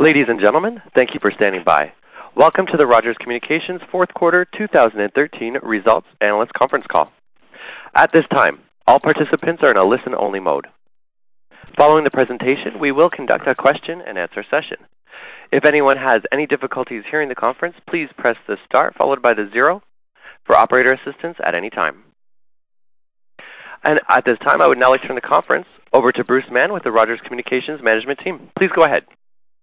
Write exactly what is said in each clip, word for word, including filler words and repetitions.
Ladies and gentlemen, thank you for standing by. Welcome to the Rogers Communications fourth quarter two thousand thirteen Results Analyst Conference Call. At this time, all participants are in a listen-only mode. Following the presentation, we will conduct a question-and-answer session. If anyone has any difficulties hearing the conference, please press the star followed by the zero for operator assistance at any time. And at this time, I would now like to turn the conference over to Bruce Mann with the Rogers Communications management team. Please go ahead.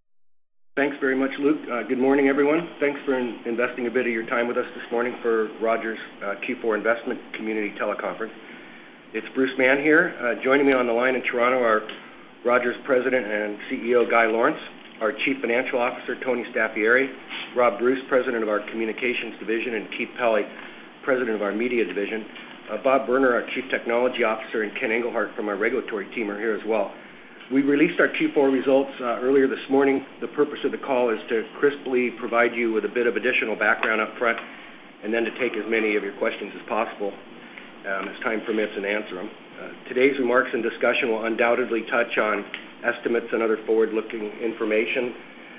Thanks very much, Luke. Uh, good morning, everyone. Thanks for in- investing a bit of your time with us this morning for Rogers uh, Q four Investment Community Teleconference. It's Bruce Mann here. Uh, joining me on the line in Toronto are Rogers President and C E O Guy Lawrence, our Chief Financial Officer Tony Staffieri, Rob Bruce, President of our Communications Division, and Keith Pelley, President of our Media Division. Uh, Bob Berner, our Chief Technology Officer, and Ken Engelhardt from our regulatory team are here as well. We released our Q four results uh, earlier this morning. The purpose of the call is to crisply provide you with a bit of additional background up front and then to take as many of your questions as possible um, as time permits and answer them. Uh, today's remarks and discussion will undoubtedly touch on estimates and other forward-looking information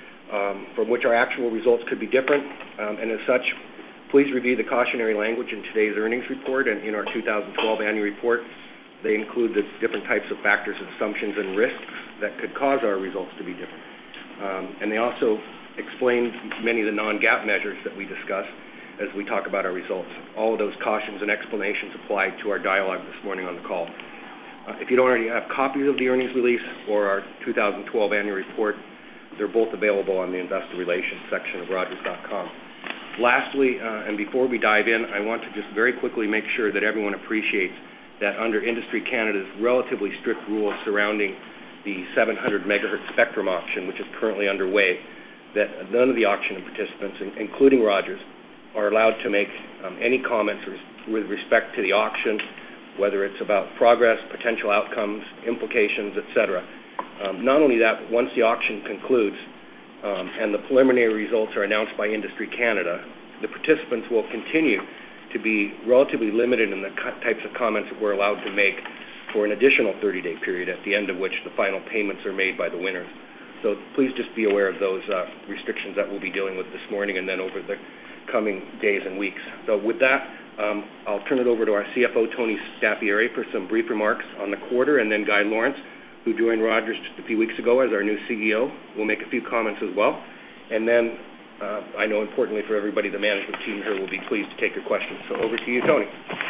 um, from which our actual results could be different. Um, and as such, please review the cautionary language in today's earnings report and in our two thousand twelve annual report. They include the different types of factors and assumptions and risks that could cause our results to be different. Um, and they also explain many of the non-GAAP measures that we discuss as we talk about our results. All of those cautions and explanations apply to our dialogue this morning on the call. Uh, if you don't already have copies of the earnings release or our two thousand twelve annual report, they're both available on the Investor Relations section of Rogers dot com. Lastly, uh, and before we dive in, I want to just very quickly make sure that everyone appreciates that under Industry Canada's relatively strict rules surrounding the seven hundred megahertz spectrum auction, which is currently underway, that none of the auction participants, including Rogers, are allowed to make um, any comments with respect to the auction, whether it's about progress, potential outcomes, implications, et cetera. Um, not only that, once the auction concludes um, and the preliminary results are announced by Industry Canada, the participants will continue to be relatively limited in the types of comments that we're allowed to make for an additional thirty-day period, at the end of which the final payments are made by the winners. So please just be aware of those uh, restrictions that we'll be dealing with this morning and then over the coming days and weeks. So with that, um, I'll turn it over to our C F O, Tony Staffieri, for some brief remarks on the quarter, and then Guy Lawrence, who joined Rogers just a few weeks ago as our new C E O, will make a few comments as well. And then Uh, I know importantly for everybody, the management team here will be pleased to take your questions. So over to you, Tony.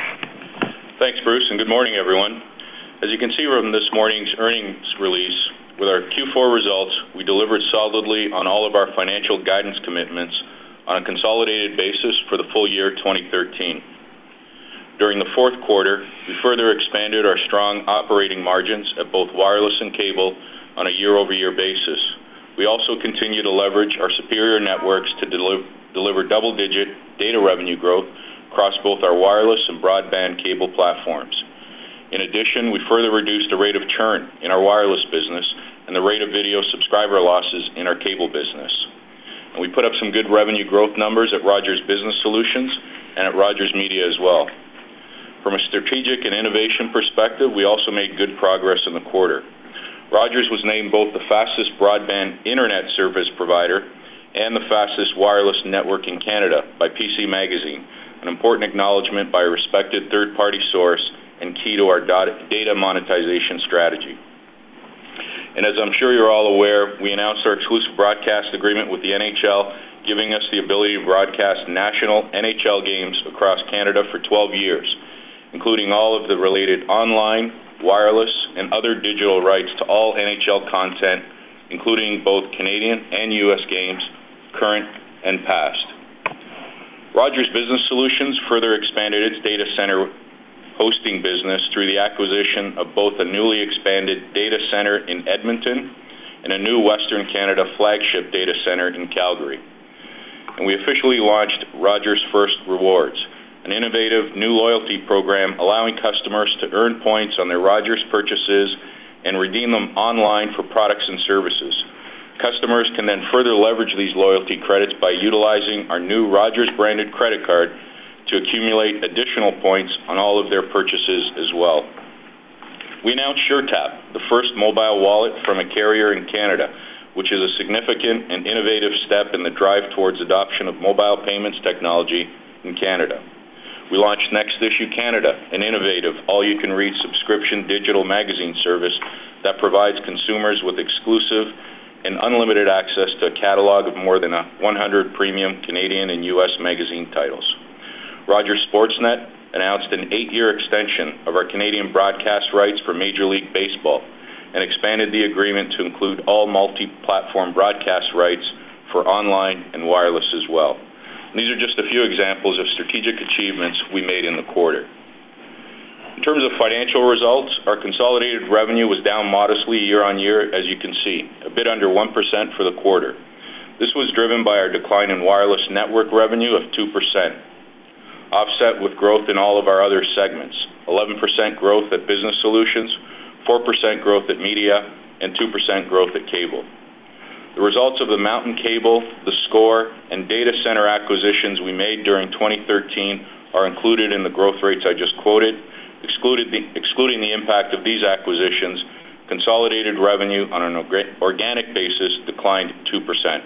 Thanks, Bruce, and good morning, everyone. As you can see from this morning's earnings release, with our Q four results, we delivered solidly on all of our financial guidance commitments on a consolidated basis for the full year twenty thirteen. During the fourth quarter, we further expanded our strong operating margins at both wireless and cable on a year-over-year basis. We also continue to leverage our superior networks to deliver, deliver double-digit data revenue growth across both our wireless and broadband cable platforms. In addition, we further reduced the rate of churn in our wireless business and the rate of video subscriber losses in our cable business. And we put up some good revenue growth numbers at Rogers Business Solutions and at Rogers Media as well. From a strategic and innovation perspective, we also made good progress in the quarter. Rogers was named both the fastest broadband internet service provider and the fastest wireless network in Canada by P C Magazine, an important acknowledgement by a respected third-party source and key to our data monetization strategy. And as I'm sure you're all aware, we announced our exclusive broadcast agreement with the N H L, giving us the ability to broadcast national N H L games across Canada for twelve years, including all of the related online, wireless, and other digital rights to all N H L content, including both Canadian and U S games, current and past. Rogers Business Solutions further expanded its data center hosting business through the acquisition of both a newly expanded data center in Edmonton and a new Western Canada flagship data center in Calgary. And we officially launched Rogers First Rewards, an innovative new loyalty program allowing customers to earn points on their Rogers purchases and redeem them online for products and services. Customers can then further leverage these loyalty credits by utilizing our new Rogers-branded credit card to accumulate additional points on all of their purchases as well. We announced SureTap, the first mobile wallet from a carrier in Canada, which is a significant and innovative step in the drive towards adoption of mobile payments technology in Canada. We launched Next Issue Canada, an innovative, all-you-can-read subscription digital magazine service that provides consumers with exclusive and unlimited access to a catalog of more than one hundred premium Canadian and U S magazine titles. Rogers Sportsnet announced an eight-year extension of our Canadian broadcast rights for Major League Baseball and expanded the agreement to include all multi-platform broadcast rights for online and wireless as well. And these are just a few examples of strategic achievements we made in the quarter. In terms of financial results, our consolidated revenue was down modestly year-on-year, as you can see, a bit under one percent for the quarter. This was driven by our decline in wireless network revenue of two percent, offset with growth in all of our other segments, eleven percent growth at Business Solutions, four percent growth at Media, and two percent growth at Cable. The results of the Mountain Cable, the Score, and data center acquisitions we made during twenty thirteen are included in the growth rates I just quoted. Excluded the, excluding the impact of these acquisitions, consolidated revenue on an organic basis declined two percent.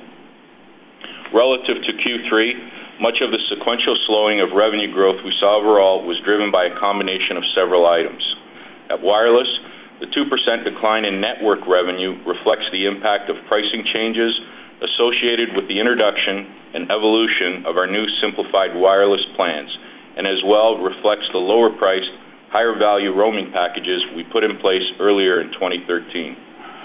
Relative to Q three, much of the sequential slowing of revenue growth we saw overall was driven by a combination of several items. At Wireless, the two percent decline in network revenue reflects the impact of pricing changes associated with the introduction and evolution of our new simplified wireless plans, and as well reflects the lower-priced, higher-value roaming packages we put in place earlier in twenty thirteen.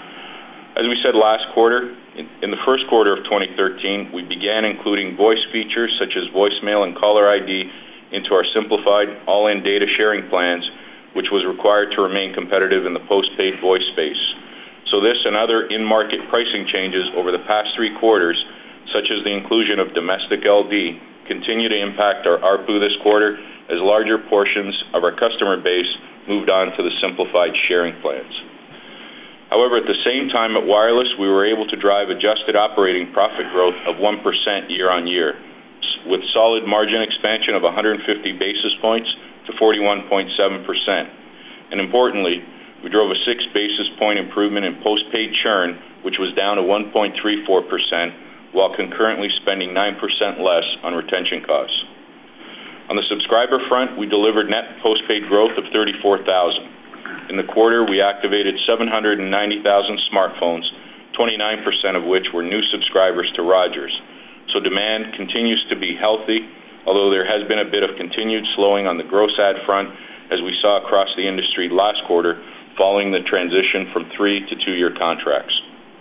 As we said last quarter, in, in the first quarter of twenty thirteen, we began including voice features such as voicemail and caller I D into our simplified all-in data sharing plans, which was required to remain competitive in the postpaid voice space. So this and other in-market pricing changes over the past three quarters, such as the inclusion of domestic L D, continue to impact our A R P U this quarter as larger portions of our customer base moved on to the simplified sharing plans. However, at the same time at Wireless, we were able to drive adjusted operating profit growth of one percent year-on-year, with solid margin expansion of one hundred fifty basis points to forty-one point seven percent. And importantly, we drove a six basis point improvement in postpaid churn, which was down to one point three four percent, while concurrently spending nine percent less on retention costs. On the subscriber front, we delivered net postpaid growth of thirty-four thousand. In the quarter, we activated seven hundred ninety thousand smartphones, twenty-nine percent of which were new subscribers to Rogers. So demand continues to be healthy, although there has been a bit of continued slowing on the gross add front, as we saw across the industry last quarter, following the transition from three to two-year contracts.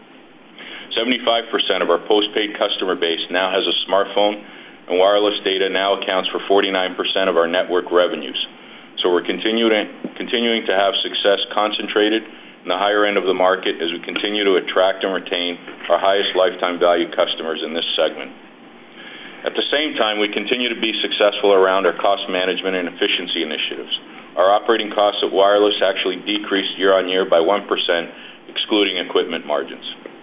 seventy-five percent of our postpaid customer base now has a smartphone, and wireless data now accounts for forty-nine percent of our network revenues. So we're continuing, continuing to have success concentrated in the higher end of the market as we continue to attract and retain our highest lifetime value customers in this segment. At the same time, we continue to be successful around our cost management and efficiency initiatives. Our operating costs at Wireless actually decreased year-on-year by one percent, excluding equipment margins.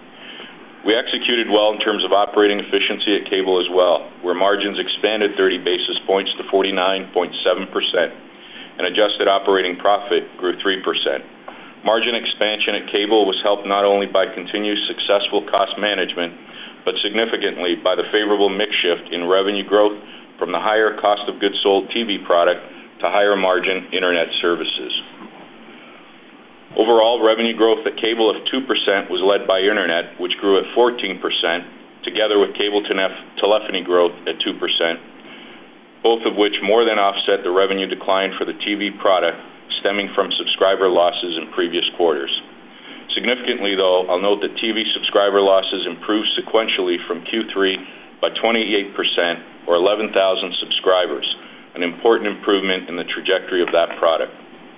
We executed well in terms of operating efficiency at Cable as well, where margins expanded thirty basis points to forty-nine point seven percent, and adjusted operating profit grew three percent. Margin expansion at Cable was helped not only by continued successful cost management, but significantly by the favorable mix shift in revenue growth from the higher cost of goods sold T V product to higher margin internet services. Overall, revenue growth at Cable of two percent was led by Internet, which grew at fourteen percent, together with cable telephony growth at two percent, both of which more than offset the revenue decline for the T V product stemming from subscriber losses in previous quarters. Significantly, though, I'll note that T V subscriber losses improved sequentially from Q three by twenty-eight percent, or eleven thousand subscribers, an important improvement in the trajectory of that product.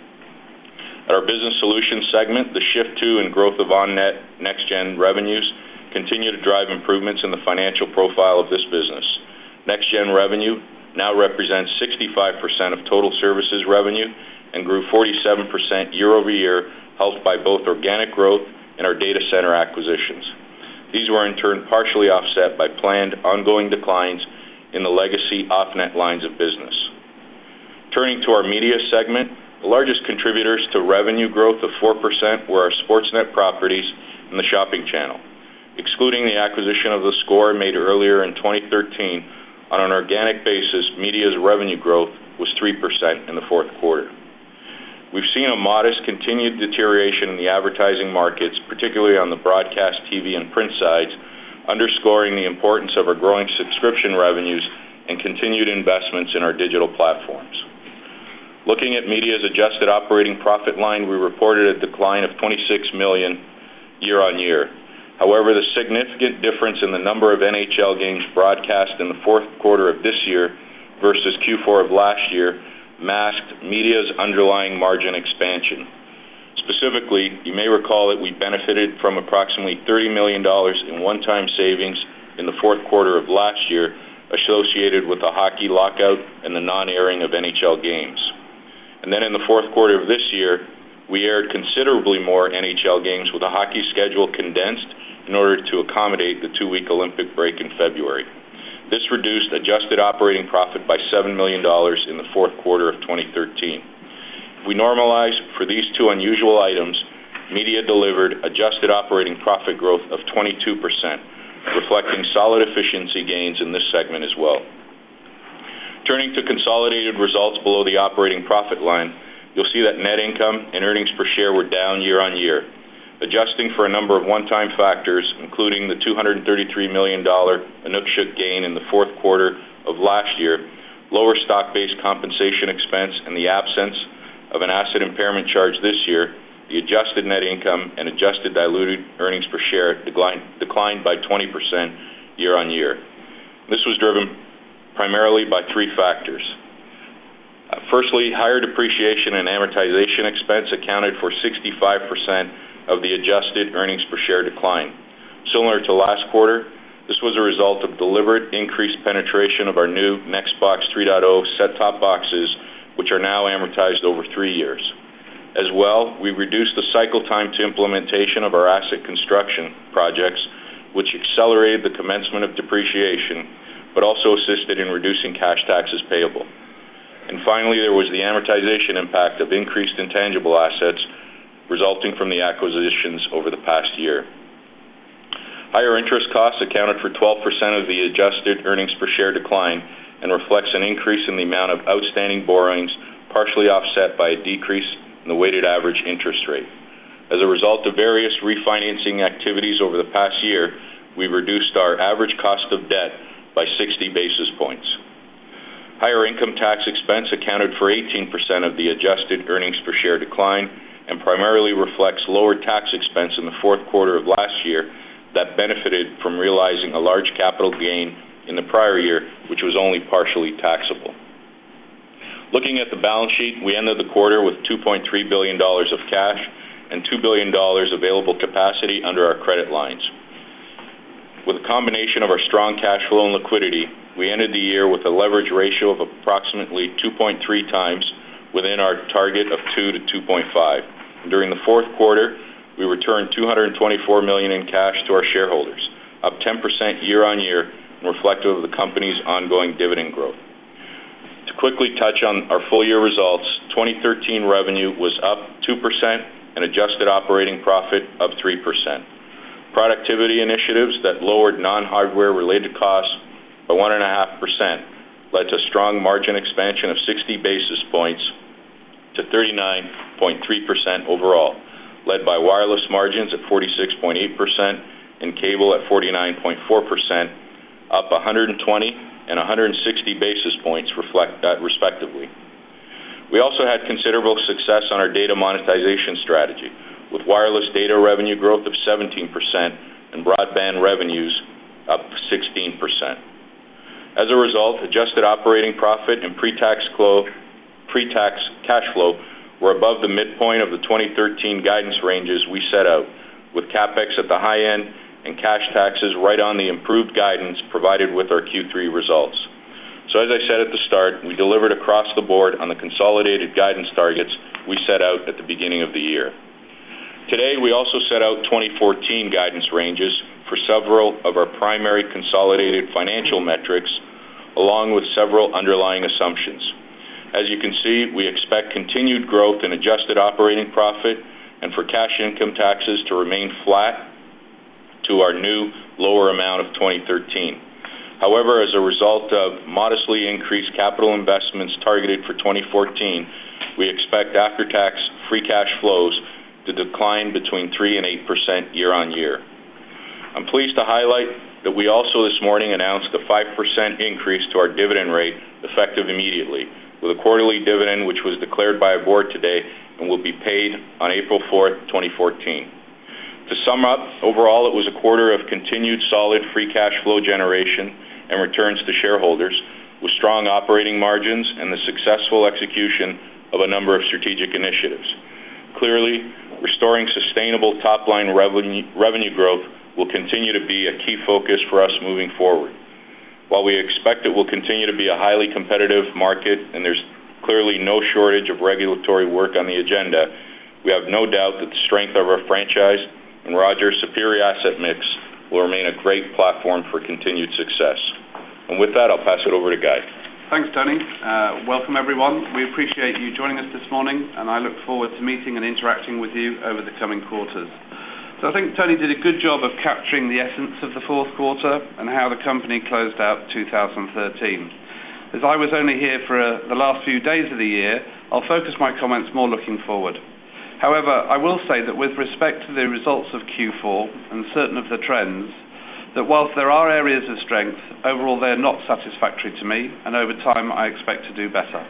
At our Business Solutions segment, the shift to and growth of on-net next-gen revenues continue to drive improvements in the financial profile of this business. Next-gen revenue now represents sixty-five percent of total services revenue and grew forty-seven percent year-over-year, helped by both organic growth and our data center acquisitions. These were in turn partially offset by planned ongoing declines in the legacy off-net lines of business. Turning to our Media segment, the largest contributors to revenue growth of four percent were our Sportsnet properties and the shopping channel. Excluding the acquisition of theScore made earlier in twenty thirteen, on an organic basis, media's revenue growth was three percent in the fourth quarter. We've seen a modest continued deterioration in the advertising markets, particularly on the broadcast T V and print sides, underscoring the importance of our growing subscription revenues and continued investments in our digital platforms. Looking at media's adjusted operating profit line, we reported a decline of twenty-six million dollars year-on-year. However, the significant difference in the number of N H L games broadcast in the fourth quarter of this year versus Q four of last year masked media's underlying margin expansion. Specifically, you may recall that we benefited from approximately thirty million dollars in one-time savings in the fourth quarter of last year associated with the hockey lockout and the non-airing of N H L games. And then in the fourth quarter of this year, we aired considerably more N H L games with the hockey schedule condensed in order to accommodate the two-week Olympic break in February. This reduced adjusted operating profit by seven million dollars in the fourth quarter of twenty thirteen. If we normalize for these two unusual items, media delivered adjusted operating profit growth of twenty-two percent, reflecting solid efficiency gains in this segment as well. Turning to consolidated results below the operating profit line, you'll see that net income and earnings per share were down year-on-year. Adjusting for a number of one-time factors, including the two hundred thirty-three million dollars Inukshuk gain in the fourth quarter of last year, lower stock-based compensation expense, and the absence of an asset impairment charge this year, the adjusted net income and adjusted diluted earnings per share declined, declined by twenty percent year-on-year. This was driven primarily by three factors. Uh, firstly, higher depreciation and amortization expense accounted for sixty-five percent of the adjusted earnings per share decline. Similar to last quarter, this was a result of deliberate increased penetration of our new Nextbox three point oh set-top boxes, which are now amortized over three years. As well, we reduced the cycle time to implementation of our asset construction projects, which accelerated the commencement of depreciation, but also assisted in reducing cash taxes payable. And finally, there was the amortization impact of increased intangible assets resulting from the acquisitions over the past year. Higher interest costs accounted for twelve percent of the adjusted earnings per share decline and reflects an increase in the amount of outstanding borrowings, partially offset by a decrease in the weighted average interest rate. As a result of various refinancing activities over the past year, we reduced our average cost of debt by sixty basis points. Higher income tax expense accounted for eighteen percent of the adjusted earnings per share decline and primarily reflects lower tax expense in the fourth quarter of last year that benefited from realizing a large capital gain in the prior year, which was only partially taxable. Looking at the balance sheet, we ended the quarter with two point three billion dollars of cash and two billion dollars available capacity under our credit lines. With a combination of our strong cash flow and liquidity, we ended the year with a leverage ratio of approximately two point three times within our target of two to two point five. During the fourth quarter, we returned two hundred twenty-four million dollars in cash to our shareholders, up ten percent year-on-year and reflective of the company's ongoing dividend growth. To quickly touch on our full-year results, twenty thirteen revenue was up two percent and adjusted operating profit up three percent. Productivity initiatives that lowered non-hardware related costs by one point five percent led to strong margin expansion of sixty basis points to thirty-nine point three percent overall, led by wireless margins at forty-six point eight percent and cable at forty-nine point four percent, up one hundred twenty and one hundred sixty basis points reflect, uh, respectively. We also had considerable success on our data monetization strategy, with wireless data revenue growth of seventeen percent and broadband revenues up sixteen percent. As a result, adjusted operating profit and pre-tax, flow, pre-tax cash flow were above the midpoint of the twenty thirteen guidance ranges we set out, with CapEx at the high end and cash taxes right on the improved guidance provided with our Q three results. So as I said at the start, we delivered across the board on the consolidated guidance targets we set out at the beginning of the year. Today, we also set out twenty fourteen guidance ranges for several of our primary consolidated financial metrics, along with several underlying assumptions. As you can see, we expect continued growth in adjusted operating profit and for cash income taxes to remain flat to our new lower amount of twenty thirteen. However, as a result of modestly increased capital investments targeted for twenty fourteen, we expect after-tax free cash flows to decline between three and eight percent year-on-year. I'm pleased to highlight that we also this morning announced a five percent increase to our dividend rate effective immediately, with a quarterly dividend which was declared by our board today and will be paid on April fourth, twenty fourteen. To sum up, overall it was a quarter of continued solid free cash flow generation and returns to shareholders, with strong operating margins and the successful execution of a number of strategic initiatives. Clearly, restoring sustainable top-line revenue, revenue growth will continue to be a key focus for us moving forward. While we expect it will continue to be a highly competitive market and there's clearly no shortage of regulatory work on the agenda, we have no doubt that the strength of our franchise and Rogers' superior asset mix will remain a great platform for continued success. And with that, I'll pass it over to Guy. Thanks, Tony. Uh, welcome, everyone. We appreciate you joining us this morning, and I look forward to meeting and interacting with you over the coming quarters. So I think Tony did a good job of capturing the essence of the fourth quarter and how the company closed out two thousand thirteen. As I was only here for uh, the last few days of the year, I'll focus my comments more looking forward. However, I will say that with respect to the results of Q four and certain of the trends, that whilst there are areas of strength, overall they're not satisfactory to me, and over time I expect to do better.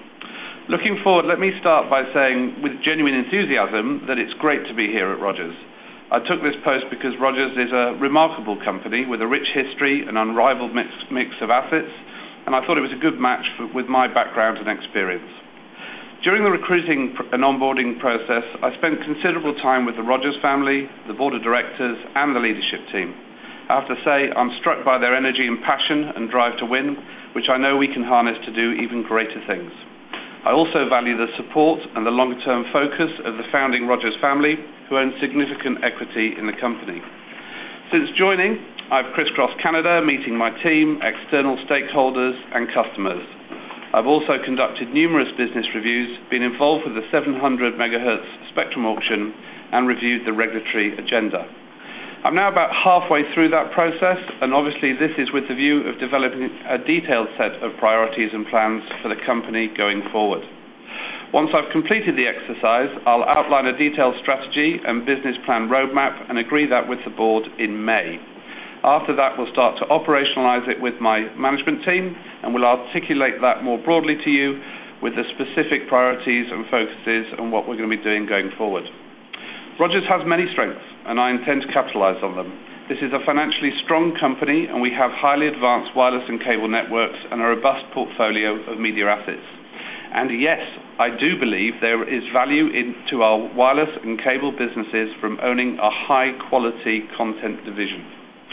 Looking forward, let me start by saying with genuine enthusiasm that it's great to be here at Rogers. I took this post because Rogers is a remarkable company with a rich history and unrivaled mix, mix of assets, and I thought it was a good match for, with my background and experience. During the recruiting and onboarding process, I spent considerable time with the Rogers family, the board of directors, and the leadership team. I have to say, I'm struck by their energy and passion and drive to win, which I know we can harness to do even greater things. I also value the support and the long-term focus of the founding Rogers family, who own significant equity in the company. Since joining, I've crisscrossed Canada, meeting my team, external stakeholders, and customers. I've also conducted numerous business reviews, been involved with the seven hundred megahertz spectrum auction, and reviewed the regulatory agenda. I'm now about halfway through that process, and obviously this is with the view of developing a detailed set of priorities and plans for the company going forward. Once I've completed the exercise, I'll outline a detailed strategy and business plan roadmap and agree that with the board in May. After that, we'll start to operationalize it with my management team, and we'll articulate that more broadly to you with the specific priorities and focuses on what we're going to be doing going forward. Rogers has many strengths, and I intend to capitalize on them. This is a financially strong company, and we have highly advanced wireless and cable networks and a robust portfolio of media assets. And yes, I do believe there is value into our wireless and cable businesses from owning a high-quality content division.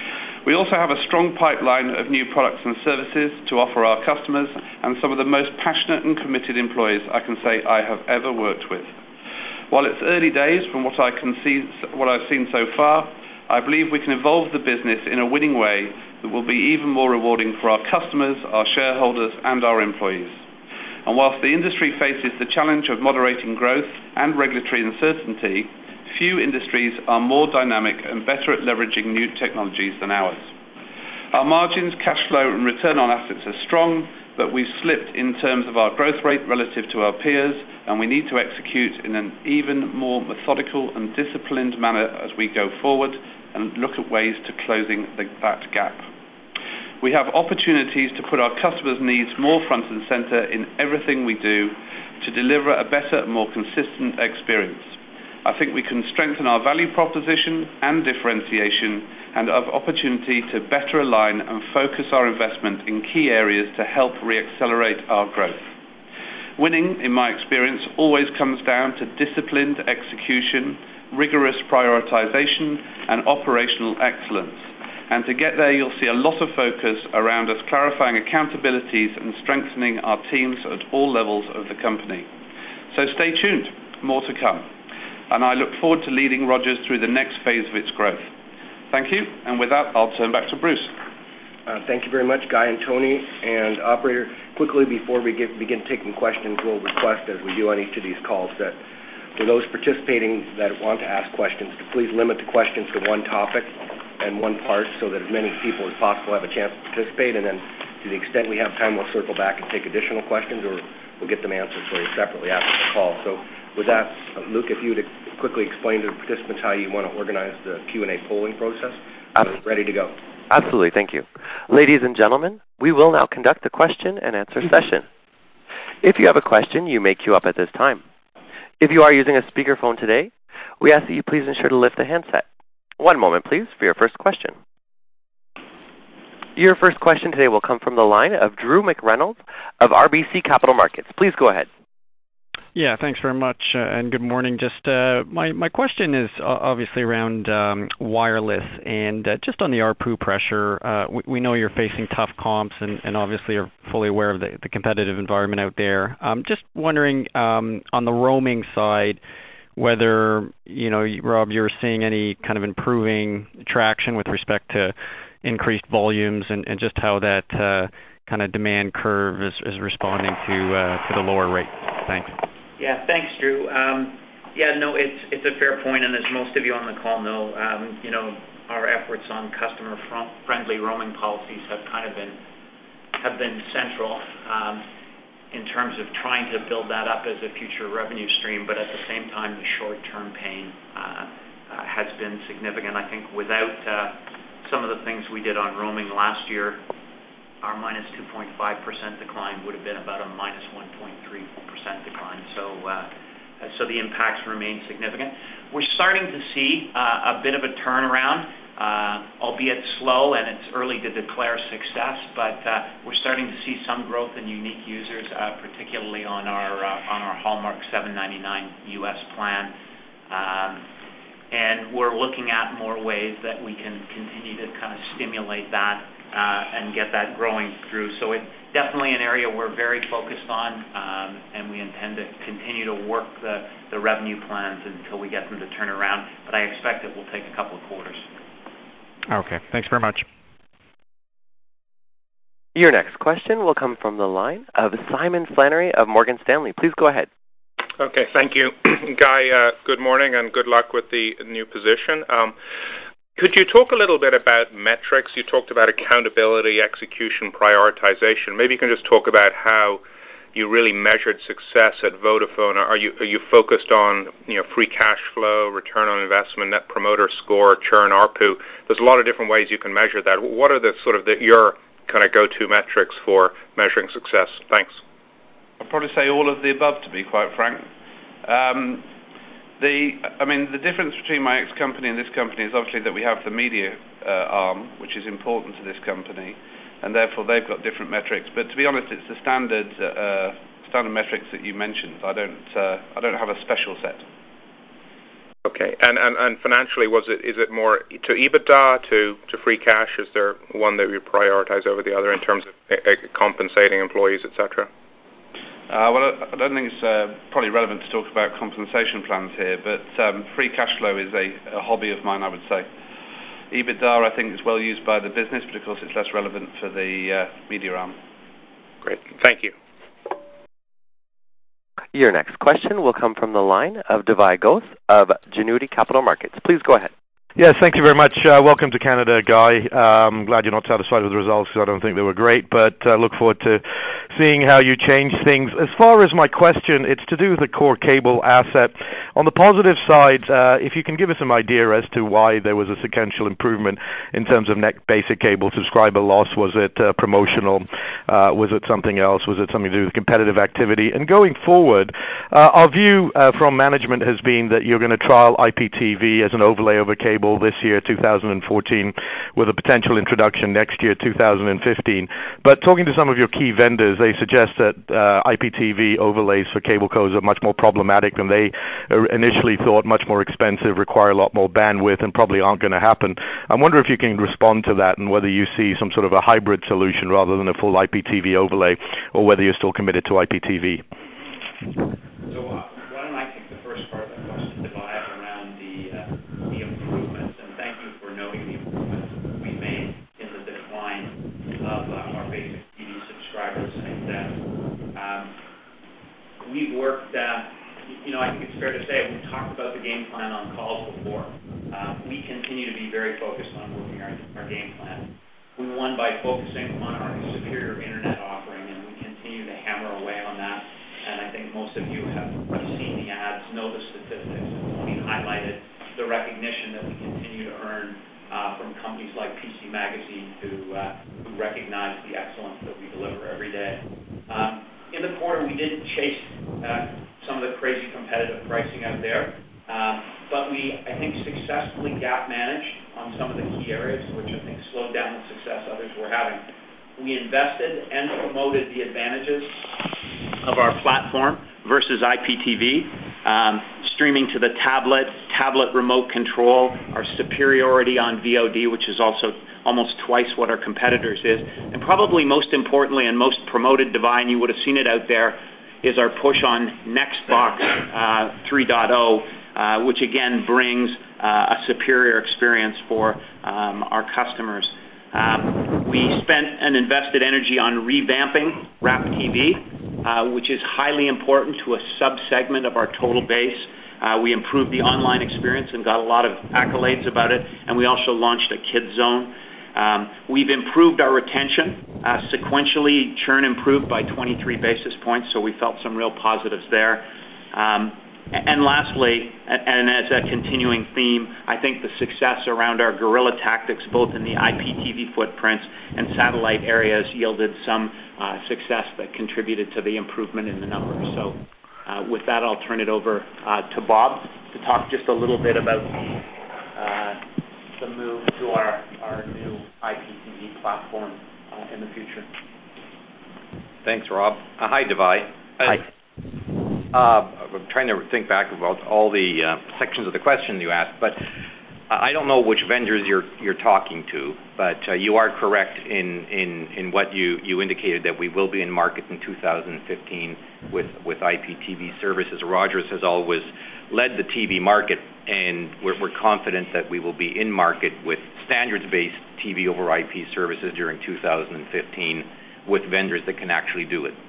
We also have a strong pipeline of new products and services to offer our customers and some of the most passionate and committed employees I can say I have ever worked with. While it's early days from what I can see, what I've seen so far, I believe we can evolve the business in a winning way that will be even more rewarding for our customers, our shareholders, and our employees. And whilst the industry faces the challenge of moderating growth and regulatory uncertainty, few industries are more dynamic and better at leveraging new technologies than ours. Our margins, cash flow, and return on assets are strong, but we've slipped in terms of our growth rate relative to our peers, and we need to execute in an even more methodical and disciplined manner as we go forward and look at ways to closing the, that gap. We have opportunities to put our customers' needs more front and center in everything we do to deliver a better, more consistent experience. I think we can strengthen our value proposition and differentiation and have opportunity to better align and focus our investment in key areas to help re-accelerate our growth. Winning, in my experience, always comes down to disciplined execution, rigorous prioritization, and operational excellence. And to get there, you'll see a lot of focus around us clarifying accountabilities and strengthening our teams at all levels of the company. So stay tuned, more to come. And I look forward to leading Rogers through the next phase of its growth. Thank you, and with that, I'll turn back to Bruce. Uh, thank you very much, Guy and Tony. And operator, quickly before we get, begin taking questions, we'll request, as we do on each of these calls, that for those participating that want to ask questions, to please limit the questions to one topic and one part so that as many people as possible have a chance to participate. And then to the extent we have time, we'll circle back and take additional questions, or we'll get them answered for you separately after the call. So with that, uh, Luke, if you would quickly explain to the participants how you want to organize the Q and A polling process. I'm ready to go. Absolutely. Thank you. Ladies and gentlemen, we will now conduct the question and answer session. If you have a question, you may queue up at this time. If you are using a speakerphone today, we ask that you please ensure to lift the handset. One moment, please, for your first question. Your first question today will come from the line of Drew McReynolds of R B C Capital Markets. Please go ahead. Yeah, thanks very much, uh, and good morning. Just uh, my my question is uh, obviously around um, wireless, and uh, just on the A R P U pressure. Uh, we, we know you're facing tough comps, and, and obviously are fully aware of the, the competitive environment out there. Um, just wondering um, on the roaming side, whether you know, Rob, you're seeing any kind of improving traction with respect to increased volumes, and, and just how that uh, kind of demand curve is, is responding to uh, to the lower rate. Thanks. Yeah, thanks, Drew. Um, yeah, no, it's it's a fair point, and as most of you on the call know, um, you know, our efforts on customer-friendly roaming policies have kind of been have been central um, in terms of trying to build that up as a future revenue stream. But at the same time, the short-term pain uh, uh, has been significant. I think without uh, some of the things we did on roaming last year, our minus two point five percent decline would have been about a minus one point three percent decline. So, uh, so the impacts remain significant. We're starting to see uh, a bit of a turnaround, uh, albeit slow, and it's early to declare success. But uh, we're starting to see some growth in unique users, uh, particularly on our uh, on our Hallmark seven ninety-nine U S plan. Um, and we're looking at more ways that we can continue to kind of stimulate that. Uh, and get that growing through. So it's definitely an area we're very focused on, um, and we intend to continue to work the, the revenue plans until we get them to turn around. But I expect it will take a couple of quarters. Okay, thanks very much. Your next question will come from the line of Simon Flannery of Morgan Stanley. Please go ahead. Okay, thank you. Guy, uh, good morning and good luck with the new position. Um, Could you talk a little bit about metrics? You talked about accountability, execution, prioritization. Maybe you can just talk about how you really measured success at Vodafone. Are you are you focused on you know free cash flow, return on investment, net promoter score, churn, A R P U? There's a lot of different ways you can measure that. What are the sort of the, your kind of go-to metrics for measuring success? Thanks. I'd probably say all of the above, to be quite frank. Um, The, I mean, the difference between my ex-company and this company is obviously that we have the media uh, arm, which is important to this company, and therefore they've got different metrics. But to be honest, it's the standard uh, standard metrics that you mentioned. I don't uh, I don't have a special set. Okay, and, and and financially, was it is it more to EBITDA, to to free cash? Is there one that you prioritize over the other in terms of uh, compensating employees, et cetera? Uh, well, I don't think it's uh, probably relevant to talk about compensation plans here, but um, free cash flow is a, a hobby of mine, I would say. EBITDA, I think, is well used by the business, but of course it's less relevant for the uh, media arm. Great. Thank you. Your next question will come from the line of Divya Ghosh of Genuity Capital Markets. Please go ahead. Yes, thank you very much. Uh, welcome to Canada, Guy. Um, glad you're not satisfied with the results because I don't think they were great, but uh, look forward to seeing how you change things. As far as my question, it's to do with the core cable asset. On the positive side, uh, if you can give us some idea as to why there was a sequential improvement in terms of net basic cable subscriber loss. Was it uh, promotional? Uh, was it something else? Was it something to do with competitive activity? And going forward, uh, our view uh, from management has been that you're going to trial I P T V as an overlay over cable this year, two thousand fourteen, with a potential introduction next year, two thousand fifteen. But talking to some of your key vendors, they suggest that uh, I P T V overlays for cable cos are much more problematic than they initially thought, much more expensive, require a lot more bandwidth, and probably aren't going to happen. I wonder if you can respond to that and whether you see some sort of a hybrid solution rather than a full I P T V overlay, or whether you're still committed to I P T V. So uh, why don't I take the first part of the question, Divya, around the, uh, the improvements, and thank you for noting the improvements we made in the decline of uh, our basic T V subscribers. And uh, um, we've worked, uh, you know, I think it's fair to say we've talked about the game plan on calls before. uh, we continue to be very focused on working our, our game plan. We won by focusing on our superior internet offering, and we continue to hammer away on that. And I think most of you have, have seen the ads, know the statistics, and Tony highlighted the recognition that we continue to earn uh, from companies like P C Magazine, who, uh, who recognize the excellence that we deliver every day. Um, in the quarter, we did chase uh, some of the crazy competitive pricing out there, um, but we, I think, successfully gap managed on some of the key areas, which I think slowed down the success others were having. We invested and promoted the advantages of our platform versus I P T V, um, streaming to the tablet, tablet remote control, our superiority on V O D, which is also almost twice what our competitors is. And probably most importantly and most promoted, Divine, you would have seen it out there, is our push on Nextbox uh, three point oh, uh, which again brings uh, a superior experience for um, our customers. Um, we spent and invested energy on revamping Rap T V, uh, which is highly important to a sub-segment of our total base. Uh, we improved the online experience and got a lot of accolades about it, and we also launched a Kids Zone. Um, we've improved our retention. Uh, sequentially, churn improved by twenty-three basis points, so we felt some real positives there. Um, And lastly, and as a continuing theme, I think the success around our guerrilla tactics, both in the I P T V footprints and satellite areas, yielded some uh, success that contributed to the improvement in the numbers. So uh, with that, I'll turn it over uh, to Bob to talk just a little bit about the, uh, the move to our, our new I P T V platform uh, in the future. Thanks, Rob. Uh, hi, Divine. Hi. Uh, I'm trying to think back about all the uh, sections of the question you asked, but I don't know which vendors you're you're talking to, but uh, you are correct in, in, in what you, you indicated, that we will be in market in two thousand fifteen with, with I P T V services. Rogers has always led the T V market, and we're, we're confident that we will be in market with standards-based T V over I P services during two thousand fifteen with vendors that can actually do it.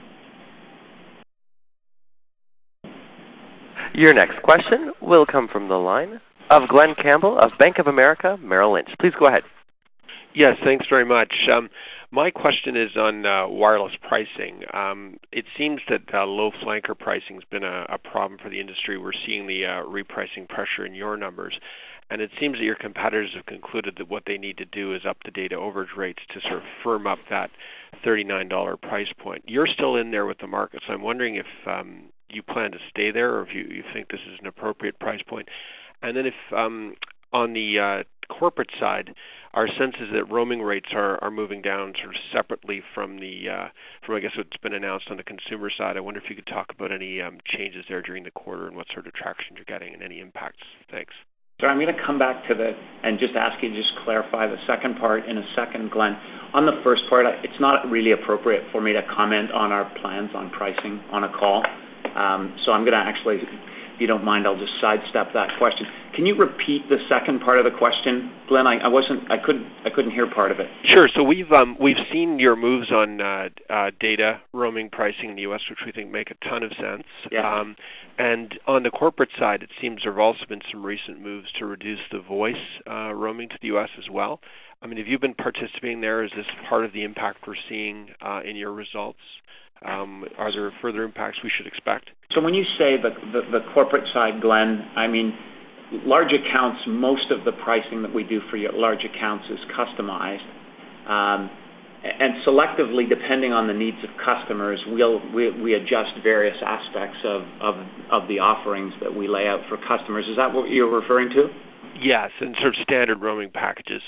Your next question will come from the line of Glenn Campbell of Bank of America Merrill Lynch. Please go ahead. Yes, thanks very much. Um, my question is on uh, wireless pricing. Um, it seems that uh, low flanker pricing has been a, a problem for the industry. We're seeing the uh, repricing pressure in your numbers. And it seems that your competitors have concluded that what they need to do is up the data overage rates to sort of firm up that thirty-nine dollars price point. You're still in there with the market, so I'm wondering if um, you plan to stay there, or if you, you think this is an appropriate price point. And then if um, on the uh, corporate side, our sense is that roaming rates are, are moving down sort of separately from the uh, from I guess what's been announced on the consumer side. I wonder if you could talk about any um, changes there during the quarter and what sort of traction you're getting and any impacts. Thanks. So I'm going to come back to the, and just ask you to just clarify the second part in a second, Glenn. On the first part, it's not really appropriate for me to comment on our plans on pricing on a call. Um, so I'm going to actually, if you don't mind, I'll just sidestep that question. Can you repeat the second part of the question, Glenn? I, I wasn't, I couldn't, I couldn't hear part of it. Sure. So we've um, we've seen your moves on uh, uh, data roaming pricing in the U S, which we think make a ton of sense. Yeah. Um, and on the corporate side, it seems there have also been some recent moves to reduce the voice uh, roaming to the U S as well. I mean, have you been participating there? Is this part of the impact we're seeing uh, in your results? Um, are there further impacts we should expect? So when you say the, the, the corporate side, Glenn, I mean, large accounts, most of the pricing that we do for your large accounts is customized. Um, and selectively, depending on the needs of customers, we'll, we, we adjust various aspects of, of, of the offerings that we lay out for customers. Is that what you're referring to? Yes, and sort of standard roaming packages.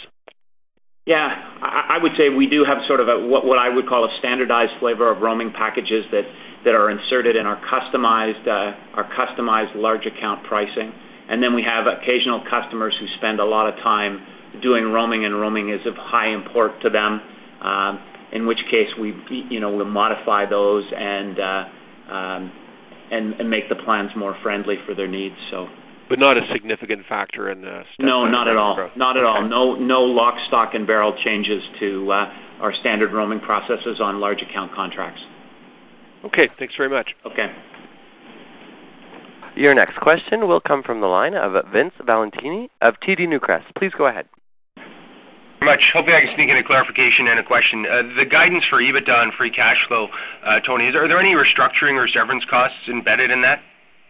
Yeah, I, I would say we do have sort of a, what, what I would call a standardized flavor of roaming packages that, that are inserted in our customized, uh, our customized large account pricing. And then we have occasional customers who spend a lot of time doing roaming, and roaming is of high import to them, um, in which case we, you know, we'll modify those and, uh, um, and, and make the plans more friendly for their needs. So. But not a significant factor in the no, not at all. Growth. Not at okay. all. No, no lock, stock, and barrel changes to uh, our standard roaming processes on large account contracts. Okay, thanks very much. Okay. Your next question will come from the line of Vince Valentini of T D Newcrest. Please go ahead. Much. Hoping I can sneak in a clarification and a question. Uh, the guidance for EBITDA and free cash flow, uh, Tony, is, are there any restructuring or severance costs embedded in that?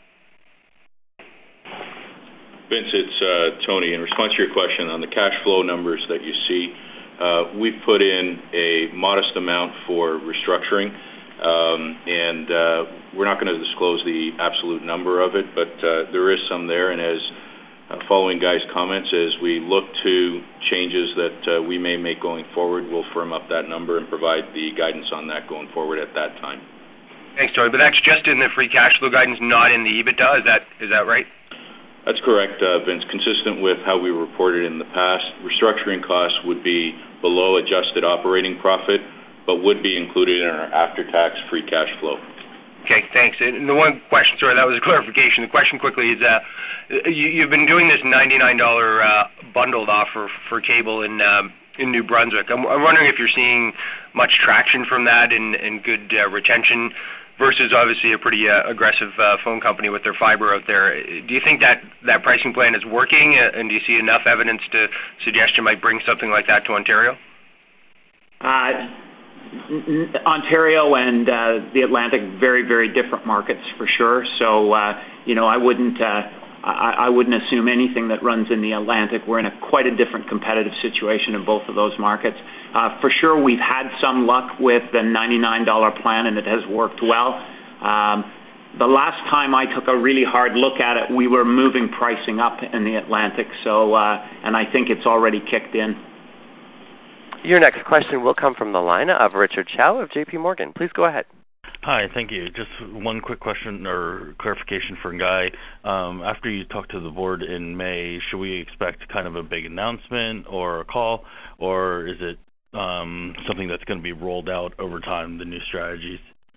Vince, it's uh, Tony. In response to your question on the cash flow numbers that you see, uh, we've put in a modest amount for restructuring, um, and uh, we're not going to disclose the absolute number of it, but uh, there is some there, and as Uh, following Guy's comments, as we look to changes that uh, we may make going forward, we'll firm up that number and provide the guidance on that going forward at that time. Thanks, Tony. But that's just in the free cash flow guidance, not in the EBITDA. Is that is that right? That's correct, uh, Vince. Consistent with how we reported in the past, restructuring costs would be below adjusted operating profit, but would be included in our after-tax free cash flow. Okay, thanks. And the one question, sorry, that was a clarification. The question quickly is, uh, you, you've been doing this ninety-nine dollars uh, bundled offer for cable in um, in New Brunswick. I'm, I'm wondering if you're seeing much traction from that and, and good uh, retention versus obviously a pretty uh, aggressive uh, phone company with their fiber out there. Do you think that that pricing plan is working, uh, and do you see enough evidence to suggest you might bring something like that to Ontario? Uh, Ontario and uh, the Atlantic, very, very different markets for sure. So, uh, you know, I wouldn't, uh, I, I wouldn't assume anything that runs in the Atlantic. We're in a quite a different competitive situation in both of those markets. Uh, for sure, we've had some luck with the ninety-nine dollars plan, and it has worked well. Um, the last time I took a really hard look at it, we were moving pricing up in the Atlantic. So, uh, and I think it's already kicked in. Your next question will come from the line of Richard Chow of J P Morgan. Please go ahead. Hi, thank you. Just one quick question or clarification for Guy. Um, after you talk to the board in May, should we expect kind of a big announcement or a call, or is it um, something that's going to be rolled out over time, the new strategies?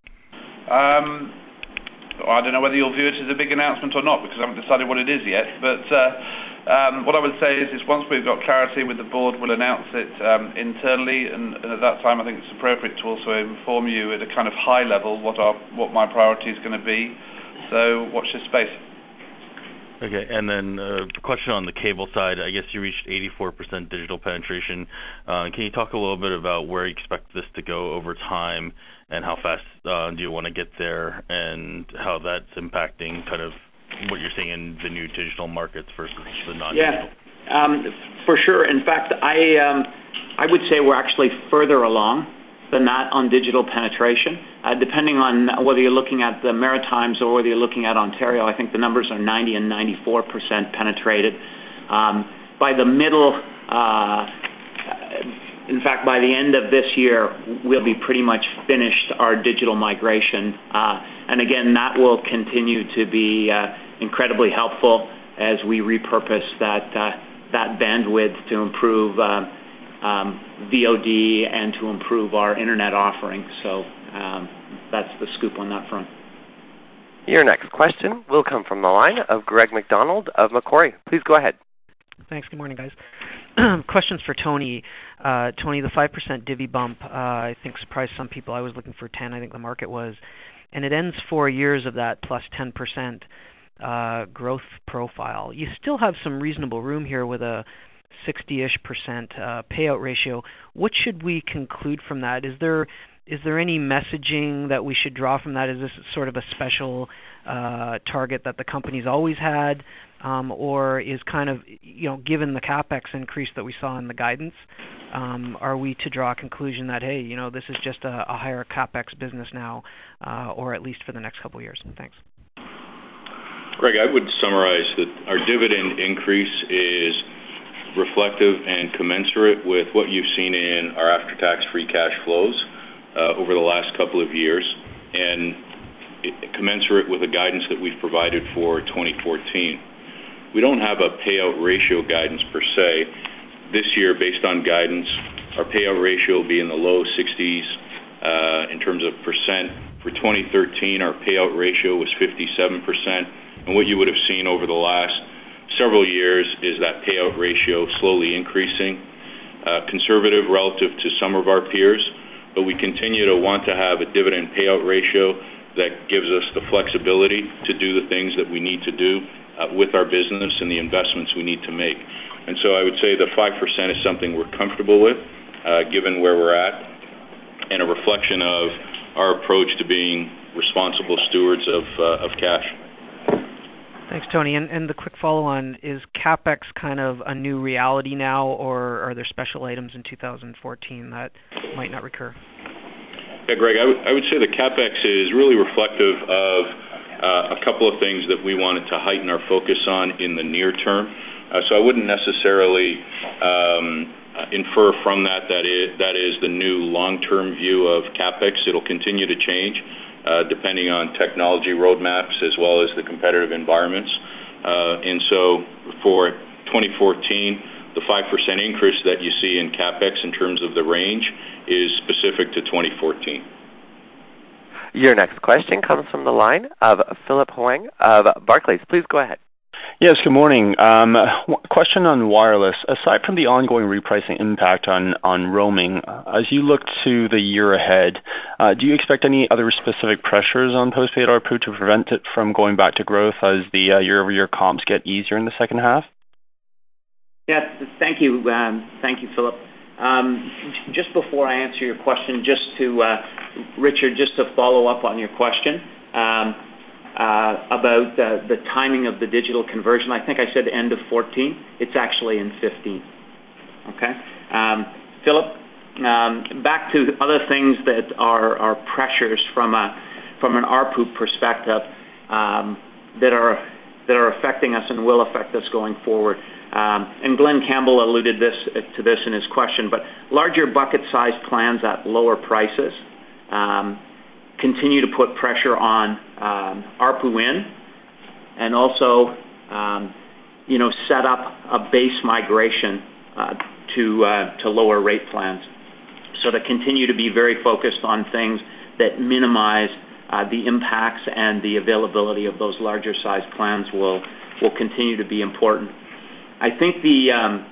Um, I don't know whether you'll view it as a big announcement or not, because I haven't decided what it is yet, but uh, Um, what I would say is, is once we've got clarity with the board, we'll announce it um, internally, and, and at that time I think it's appropriate to also inform you at a kind of high level what our what my priority is going to be. So watch this space. Okay, and then a uh, question on the cable side. I guess you reached eighty-four percent digital penetration. Uh, can you talk a little bit about where you expect this to go over time, and how fast uh, do you want to get there, and how that's impacting kind of what you're seeing in the new digital markets versus the non-digital? Yeah, um, for sure. In fact, I um, I would say we're actually further along than that on digital penetration. Uh, depending on whether you're looking at the Maritimes or whether you're looking at Ontario, I think the numbers are ninety and ninety-four percent penetrated. Um, by the middle, uh, in fact, by the end of this year, we'll be pretty much finished our digital migration. Uh, and again, that will continue to be uh, incredibly helpful as we repurpose that uh, that bandwidth to improve um, um, V O D and to improve our internet offering. So um, that's the scoop on that front. Your next question will come from the line of Greg McDonald of Macquarie. Please go ahead. Thanks. Good morning, guys. Questions for Tony. Uh, Tony, the five percent divvy bump, uh, I think surprised some people. I was looking for ten, I think the market was. And it ends four years of that plus ten percent uh, growth profile. You still have some reasonable room here with a sixty-ish percent uh, payout ratio. What should we conclude from that? Is there is there any messaging that we should draw from that? Is this sort of a special uh, target that the company's always had? Um, or is kind of, you know, given the CapEx increase that we saw in the guidance, um, are we to draw a conclusion that, hey, you know, this is just a, a higher CapEx business now, uh, or at least for the next couple of years? Thanks. Greg, I would summarize that our dividend increase is reflective and commensurate with what you've seen in our after-tax free cash flows uh, over the last couple of years, and it, commensurate with the guidance that we've provided for twenty fourteen. We don't have a payout ratio guidance per se. This year, based on guidance, our payout ratio will be in the low sixties uh, in terms of percent. For twenty thirteen, our payout ratio was fifty-seven percent. And what you would have seen over the last several years is that payout ratio slowly increasing, uh, conservative relative to some of our peers. But we continue to want to have a dividend payout ratio that gives us the flexibility to do the things that we need to do uh, with our business and the investments we need to make. And so I would say the five percent is something we're comfortable with, uh, given where we're at, and a reflection of our approach to being responsible stewards of, uh, of cash. Thanks, Tony. And, and the quick follow-on, is CapEx kind of a new reality now, or are there special items in two thousand fourteen that might not recur? Yeah, Greg, I, w- I would say the CapEx is really reflective of uh, a couple of things that we wanted to heighten our focus on in the near term. Uh, so I wouldn't necessarily um, infer from that that is, that is the new long-term view of CapEx. It'll continue to change uh, depending on technology roadmaps as well as the competitive environments. Uh, and so for twenty fourteen, the five percent increase that you see in CapEx in terms of the range is specific to twenty fourteen. Your next question comes from the line of Philip Huang of Barclays. Please go ahead. Yes, good morning. Um, question on wireless. Aside from the ongoing repricing impact on, on roaming, as you look to the year ahead, uh, do you expect any other specific pressures on postpaid A R P U to prevent it from going back to growth as the uh, year-over-year comps get easier in the second half? Yes, thank you. Um, thank you, Philip. Um, just before I answer your question, just to, uh, Richard, just to follow up on your question, um, Uh, about uh, the timing of the digital conversion. I think I said end of fourteen. It's actually in fifteen. Okay? Um, Philip, um, back to other things that are, are pressures from a from an A R P U perspective um, that are that are affecting us and will affect us going forward. Um, and Glenn Campbell alluded this to this in his question, but larger bucket size plans at lower prices Um, continue to put pressure on um, A R P U in, and also, um, you know, set up a base migration uh, to uh, to lower rate plans. So to continue to be very focused on things that minimize uh, the impacts and the availability of those larger size plans will will continue to be important. I think the um,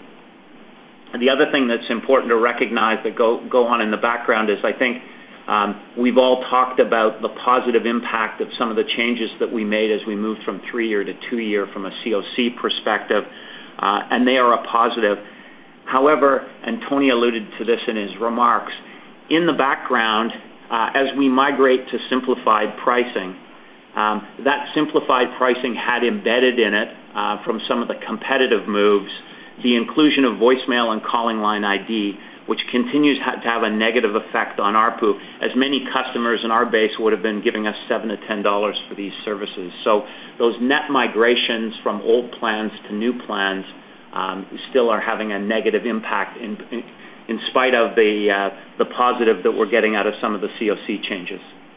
the other thing that's important to recognize that go go on in the background is I think. Um, we've all talked about the positive impact of some of the changes that we made as we moved from three-year to two-year from a C O C perspective, uh, and they are a positive. However, and Tony alluded to this in his remarks, in the background, uh, as we migrate to simplified pricing, um, that simplified pricing had embedded in it, uh, from some of the competitive moves, the inclusion of voicemail and calling line I D, which continues to have a negative effect on A R P U, as many customers in our base would have been giving us seven to ten dollars for these services. So those net migrations from old plans to new plans um, still are having a negative impact in, in, in spite of the, uh, the positive that we're getting out of some of the C O C changes.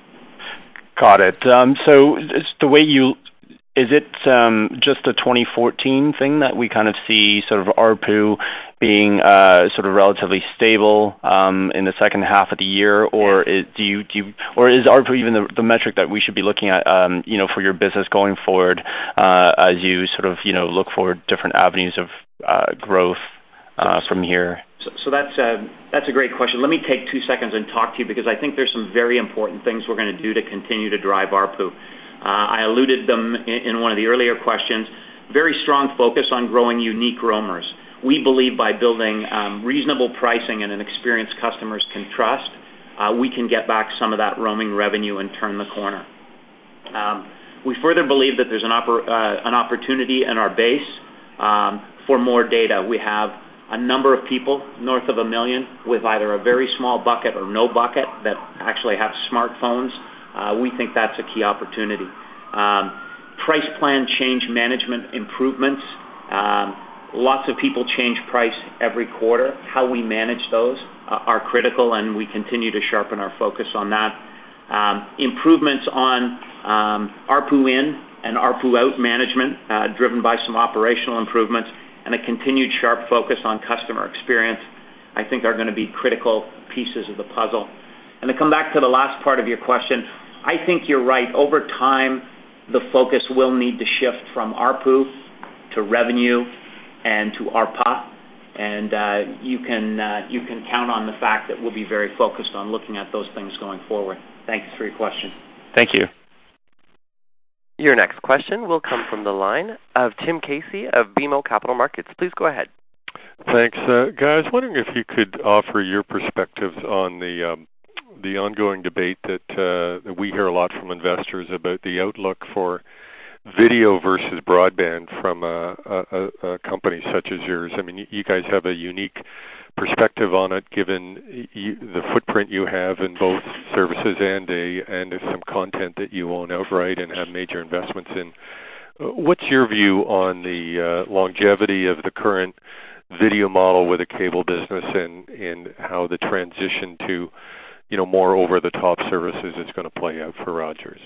Got it. Um, so it's the way you... Is it um, just a twenty fourteen thing that we kind of see sort of A R P U being uh, sort of relatively stable um, in the second half of the year, or is, do you, do you, or is A R P U even the, the metric that we should be looking at, um, you know, for your business going forward uh, as you sort of, you know, look for different avenues of uh, growth uh, from here? So, so that's a, that's a great question. Let me take two seconds and talk to you because I think there's some very important things we're going to do to continue to drive A R P U. Uh, I alluded them in, in one of the earlier questions. Very strong focus on growing unique roamers. We believe by building um, reasonable pricing and an experience customers can trust, uh, we can get back some of that roaming revenue and turn the corner. Um, we further believe that there's an, oppor- uh, an opportunity in our base um, for more data. We have a number of people, north of a million, with either a very small bucket or no bucket that actually have smartphones. Uh, we think that's a key opportunity. Um, price plan change management improvements. Um, lots of people change price every quarter. How we manage those uh, are critical, and we continue to sharpen our focus on that. Um, improvements on um, A R P U in and A R P U out management, uh, driven by some operational improvements, and a continued sharp focus on customer experience, I think are going to be critical pieces of the puzzle. And to come back to the last part of your question, I think you're right. Over time, the focus will need to shift from A R P U to revenue and to A R P A, and uh, you can uh, you can count on the fact that we'll be very focused on looking at those things going forward. Thanks for your question. Thank you. Your next question will come from the line of Tim Casey of B M O Capital Markets. Please go ahead. Thanks. Uh, guys, wondering if you could offer your perspectives on the um, the ongoing debate that, uh, that we hear a lot from investors about the outlook for video versus broadband from a, a, a company such as yours. I mean, you guys have a unique perspective on it, given you, the footprint you have in both services and a and some content that you own outright and have major investments in. What's your view on the uh, longevity of the current video model with a cable business, and and how the transition to, you know, more over-the-top services is going to play out for Rogers?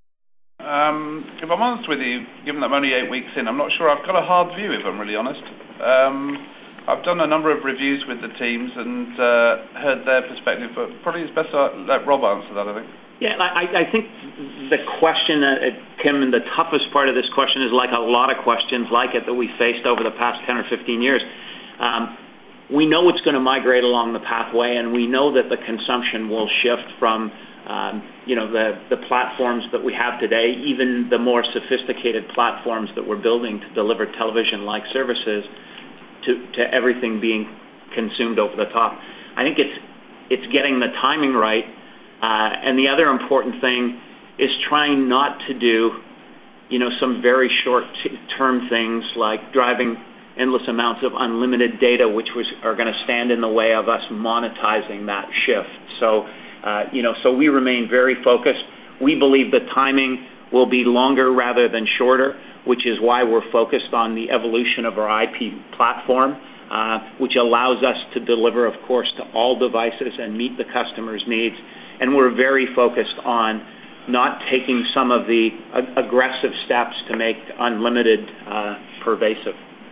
Um, if I'm honest with you, given that I'm only eight weeks in, I'm not sure I've got a hard view, if I'm really honest. Um, I've done a number of reviews with the teams and uh, heard their perspective, but probably it's best to let Rob answer that, I think. Yeah, I, I think the question, uh, Tim, and the toughest part of this question is like a lot of questions like it that we faced over the past ten or fifteen years. Um, we know it's going to migrate along the pathway, and we know that the consumption will shift from um, you know, the, the platforms that we have today, even the more sophisticated platforms that we're building to deliver television-like services, to, to everything being consumed over the top. I think it's it's getting the timing right, uh, and the other important thing is trying not to do, you know, some very short-term things like driving endless amounts of unlimited data, which was, are going to stand in the way of us monetizing that shift. So, uh, you know, so we remain very focused. We believe the timing will be longer rather than shorter, which is why we're focused on the evolution of our I P platform, uh, which allows us to deliver, of course, to all devices and meet the customer's needs. And we're very focused on not taking some of the ag- aggressive steps to make unlimited uh, pervasive.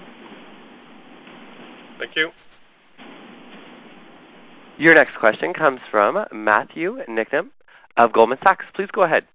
Thank you. Your next question comes from Matthew Niknam of Goldman Sachs. Please go ahead.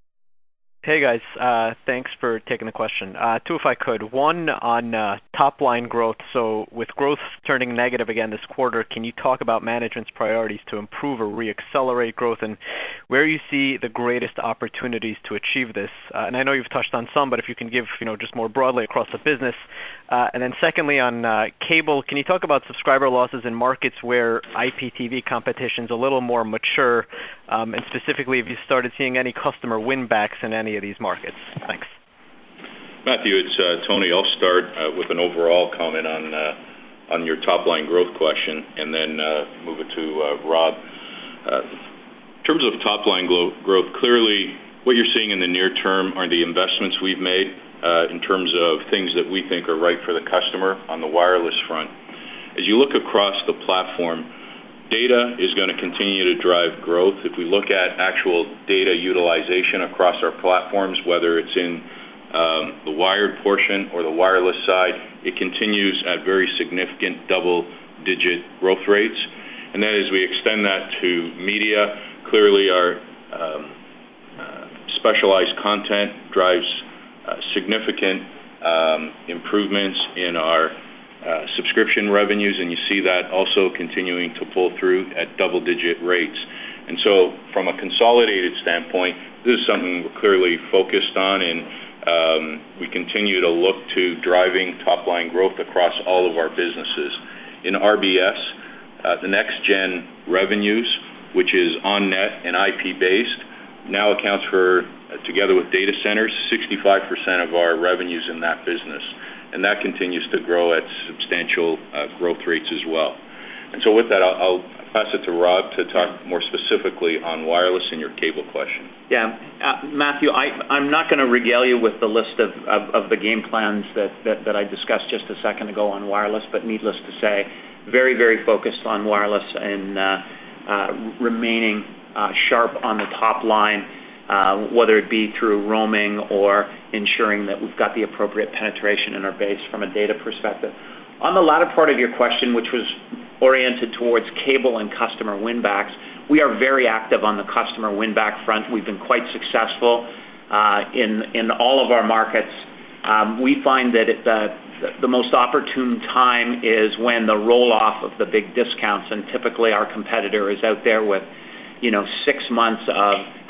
Hey guys, uh, thanks for taking the question. Uh, two, if I could. One on uh, top line growth. So with growth turning negative again this quarter, can you talk about management's priorities to improve or re-accelerate growth, and where you see the greatest opportunities to achieve this? Uh, and I know you've touched on some, but if you can give, you know, just more broadly across the business. Uh, and then secondly, on uh, cable, can you talk about subscriber losses in markets where I P T V competition is a little more mature, um, and specifically if you started seeing any customer win-backs in any of these markets? Thanks. Matthew, it's uh, Tony. I'll start uh, with an overall comment on uh, on your top-line growth question, and then uh, move it to uh, Rob. Uh, in terms of top-line glo- growth, clearly what you're seeing in the near term are the investments we've made uh, in terms of things that we think are right for the customer on the wireless front. As you look across the platform, data is going to continue to drive growth. If we look at actual data utilization across our platforms, whether it's in um, the wired portion or the wireless side, it continues at very significant double-digit growth rates. And then as we extend that to media, clearly our um, uh, specialized content drives uh, significant um, improvements in our Uh, subscription revenues, and you see that also continuing to pull through at double-digit rates. And so from a consolidated standpoint, this is something we're clearly focused on, and um, we continue to look to driving top-line growth across all of our businesses. In R B S, uh, the next-gen revenues, which is on-net and I P-based, now accounts for, uh, together with data centers, sixty-five percent of our revenues in that business. And that continues to grow at substantial uh, growth rates as well. And so with that, I'll, I'll pass it to Rob to talk more specifically on wireless and your cable question. Yeah, uh, Matthew, I, I'm not going to regale you with the list of, of, of the game plans that, that, that I discussed just a second ago on wireless, but needless to say, very, very focused on wireless and uh, uh, remaining uh, sharp on the top line, Uh, whether it be through roaming or ensuring that we've got the appropriate penetration in our base from a data perspective. On the latter part of your question, which was oriented towards cable and customer win-backs, we are very active on the customer win-back front. We've been quite successful uh, in, in all of our markets. Um, we find that it, the, the most opportune time is when the roll-off of the big discounts, and typically our competitor is out there with, you know, six months of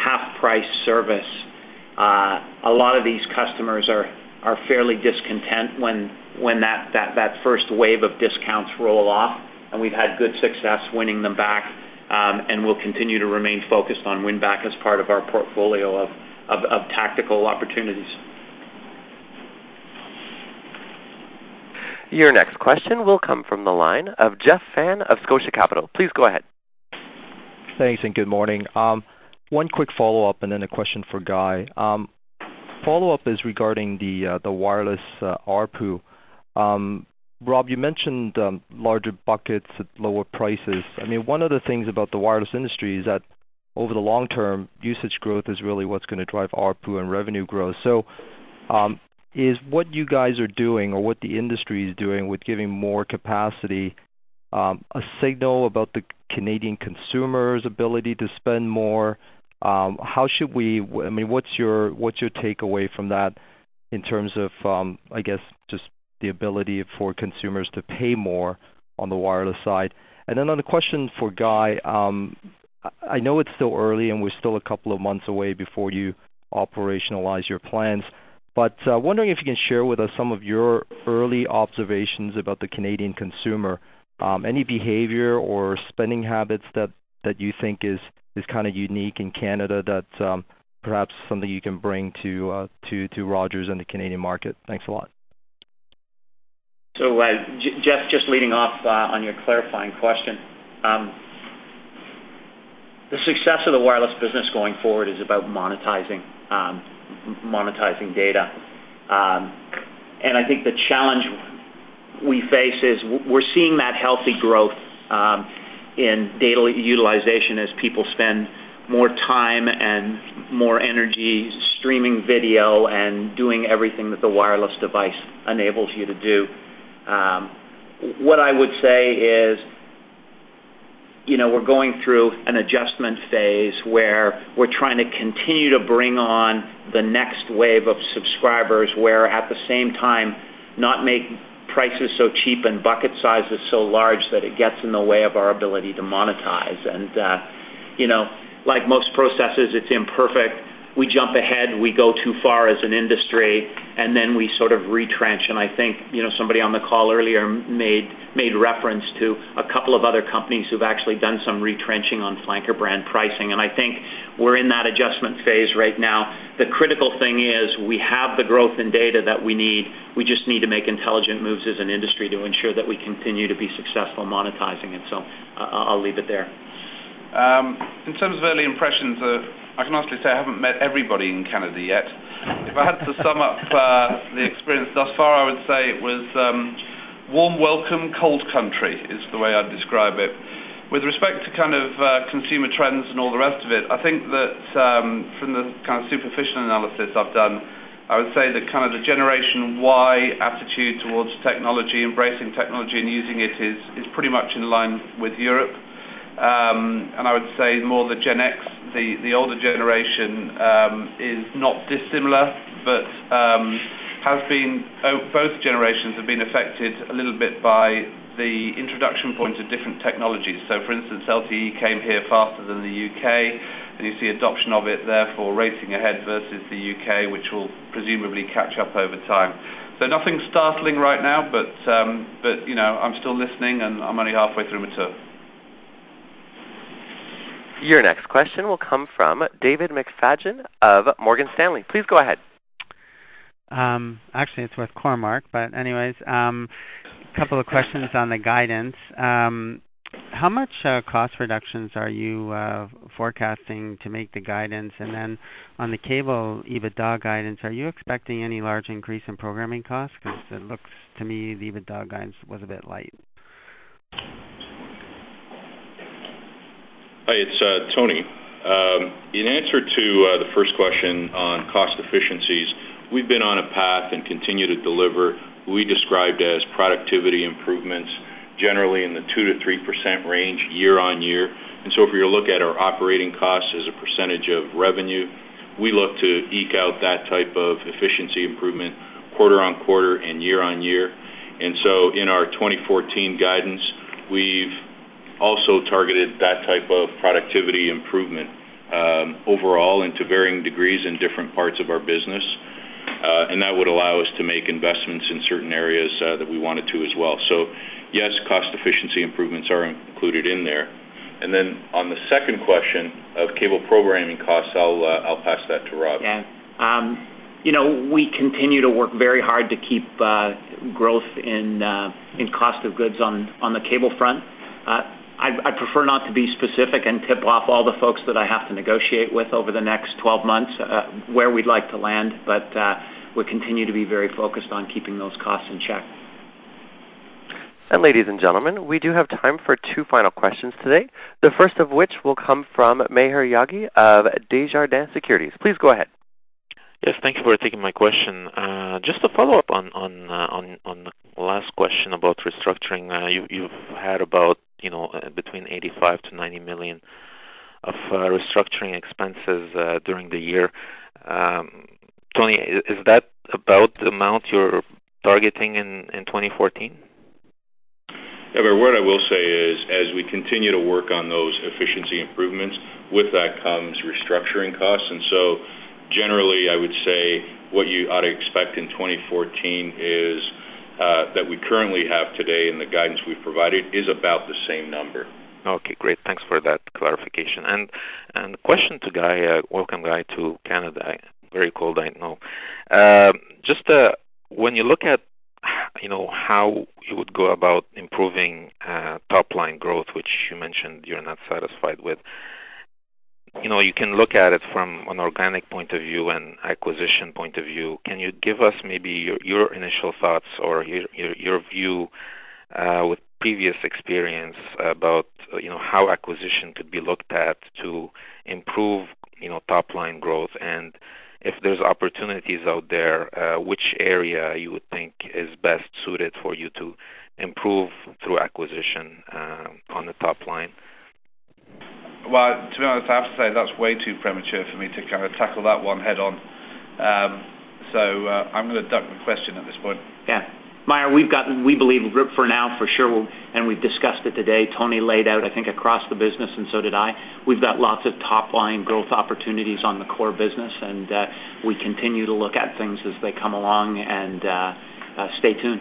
half-price service, uh, a lot of these customers are, are fairly discontent when, when that, that, that first wave of discounts roll off, and we've had good success winning them back, um, and we'll continue to remain focused on win back as part of our portfolio of, of, of tactical opportunities. Your next question will come from the line of Jeff Fan of Scotia Capital. Please go ahead. Thanks, and good morning. Um, one quick follow-up and then a question for Guy. Um, follow-up is regarding the uh, the wireless uh, A R P U. Um, Rob, you mentioned um, larger buckets at lower prices. I mean, one of the things about the wireless industry is that over the long term, usage growth is really what's going to drive A R P U and revenue growth. So um, is what you guys are doing or what the industry is doing with giving more capacity um, a signal about the Canadian consumer's ability to spend more? Um, how should we, I mean, what's your, what's your takeaway from that in terms of, um, I guess, just the ability for consumers to pay more on the wireless side? And then on the question for Guy, um, I know it's still early and we're still a couple of months away before you operationalize your plans, but uh, wondering if you can share with us some of your early observations about the Canadian consumer, um, any behavior or spending habits that, that you think is, is kind of unique in Canada that um, perhaps something you can bring to, uh, to, to Rogers and the Canadian market. Thanks a lot. So, uh, J- Jeff, just leading off uh, on your clarifying question, um, the success of the wireless business going forward is about monetizing, um, monetizing data. Um, and I think the challenge we face is we're seeing that healthy growth um, in data utilization as people spend more time and more energy streaming video and doing everything that the wireless device enables you to do. Um, what I would say is, you know, we're going through an adjustment phase where we're trying to continue to bring on the next wave of subscribers, where at the same time not make prices so cheap and bucket sizes so large that it gets in the way of our ability to monetize. And, uh, you know, like most processes, it's imperfect. We jump ahead, we go too far as an industry, and then we sort of retrench. And I think, you know, somebody on the call earlier made made reference to a couple of other companies who've actually done some retrenching on flanker brand pricing. And I think we're in that adjustment phase right now. The critical thing is we have the growth in data that we need. We just need to make intelligent moves as an industry to ensure that we continue to be successful monetizing it. So uh, I'll leave it there. Um, in terms of early impressions, uh, I can honestly say I haven't met everybody in Canada yet. If I had to sum up uh, the experience thus far, I would say it was um, warm welcome, cold country is the way I'd describe it. With respect to kind of uh, consumer trends and all the rest of it, I think that um, from the kind of superficial analysis I've done, I would say that kind of the Generation Y attitude towards technology, embracing technology and using it is, is pretty much in line with Europe. Um, and I would say more the Gen X, the, the older generation, um, is not dissimilar, but um, has been, oh, both generations have been affected a little bit by the introduction point of different technologies. So, for instance, L T E came here faster than the U K, and you see adoption of it, therefore, racing ahead versus the U K, which will presumably catch up over time. So nothing startling right now, but, um, but you know, I'm still listening, and I'm only halfway through my tour. Your next question will come from David McFadgen of Morgan Stanley. Please go ahead. Um, actually, it's with Cormark, but anyways, um, a couple of questions on the guidance. Um, how much uh, cost reductions are you uh, forecasting to make the guidance? And then on the cable EBITDA guidance, are you expecting any large increase in programming costs? Because it looks to me the EBITDA guidance was a bit light. Hi, it's uh, Tony. Um, in answer to uh, the first question on cost efficiencies, we've been on a path and continue to deliver what we described as productivity improvements, generally in the two to three percent range year on year. And so if you look at our operating costs as a percentage of revenue, we look to eke out that type of efficiency improvement quarter on quarter and year on year. And so in our twenty fourteen guidance, we've also targeted that type of productivity improvement. um, overall and to varying degrees in different parts of our business. Uh, and that would allow us to make investments in certain areas uh, that we wanted to as well. So, yes, cost efficiency improvements are included in there. And then on the second question of cable programming costs, I'll uh, I'll pass that to Rob. Yeah. Um, you know, we continue to work very hard to keep uh, growth in uh, in cost of goods on, on the cable front. Uh, I'd, I'd prefer not to be specific and tip off all the folks that I have to negotiate with over the next twelve months uh, where we'd like to land, but uh, we continue to be very focused on keeping those costs in check. And ladies and gentlemen, we do have time for two final questions today, the first of which will come from Maher Yaghi of Desjardins Securities. Please go ahead. Yes, thank you for taking my question. Uh, just to follow up on on uh, on, on the last question about restructuring, uh, you, you've had about you know uh, between eighty-five to ninety million of uh, restructuring expenses uh, during the year. Um, Tony, is that about the amount you're targeting in, in twenty fourteen? Yeah, but what I will say is, as we continue to work on those efficiency improvements, with that comes restructuring costs. And so generally, I would say what you ought to expect in twenty fourteen is uh, that we currently have today in the guidance we've provided is about the same number. Okay, great. Thanks for that clarification. And and the question to Guy, uh, welcome Guy to Canada. Very cold, I know. Uh, just uh, when you look at you know how you would go about improving uh, top line growth, which you mentioned you're not satisfied with. You know, you can look at it from an organic point of view and acquisition point of view. Can you give us maybe your, your initial thoughts or your, your, your view uh, with previous experience about, you know, how acquisition could be looked at to improve, you know, top-line growth? And if there's opportunities out there, uh, which area you would think is best suited for you to improve through acquisition uh, on the top line? Well, to be honest, I have to say that's way too premature for me to kind of tackle that one head on. Um, so uh, I'm going to duck the question at this point. Yeah. Meyer, we've got, we believe for now, for sure, and we've discussed it today, Tony laid out, I think, across the business, and so did I. We've got lots of top-line growth opportunities on the core business, and uh, we continue to look at things as they come along, and uh, uh, stay tuned.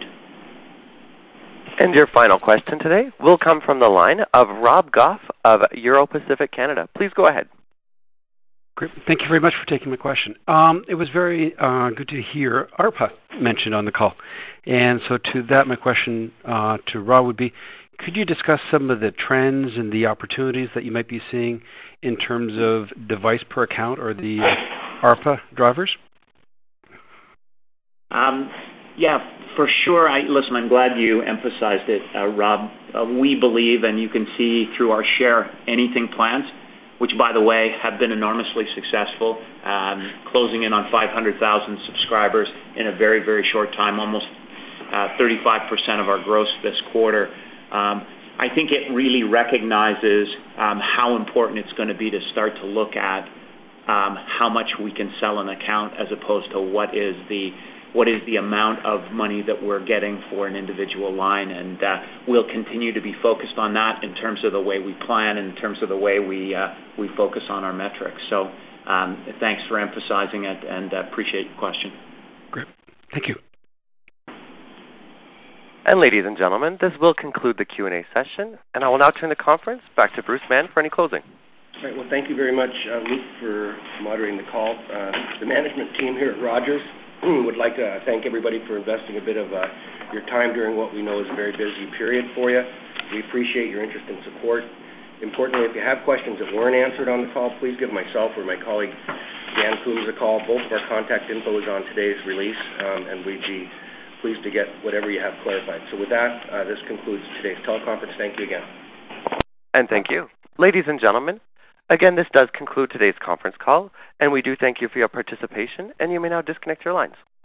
And your final question today will come from the line of Rob Goff of Euro Pacific Canada. Please go ahead. Great. Thank you very much for taking my question. Um, it was very uh, good to hear ARPA mentioned on the call. And so to that, my question uh, to Rob would be, could you discuss some of the trends and the opportunities that you might be seeing in terms of device per account or the uh, ARPA drivers? Um, yeah, for sure. I, listen, I'm glad you emphasized it, uh, Rob. Uh, we believe, and you can see through our Share Anything plans, which, by the way, have been enormously successful, um, closing in on five hundred thousand subscribers in a very, very short time, almost uh, thirty-five percent of our gross this quarter. Um, I think it really recognizes um, how important it's going to be to start to look at um, how much we can sell an account as opposed to what is the what is the amount of money that we're getting for an individual line. And uh, we'll continue to be focused on that in terms of the way we plan and in terms of the way we uh, we focus on our metrics. So um, thanks for emphasizing it, and uh, appreciate your question. Great. Thank you. And ladies and gentlemen, this will conclude the Q and A session, and I will now turn the conference back to Bruce Mann for any closing. All right, well, thank you very much, uh, Luke, for moderating the call. Uh, the management team here at Rogers would like to thank everybody for investing a bit of uh, your time during what we know is a very busy period for you. We appreciate your interest and support. Importantly, if you have questions that weren't answered on the call, please give myself or my colleague Dan Coombs a call. Both of our contact info is on today's release, um, and we'd be pleased to get whatever you have clarified. So with that, uh, this concludes today's teleconference. Thank you again. And thank you. Ladies and gentlemen, again, this does conclude today's conference call, and we do thank you for your participation, and you may now disconnect your lines.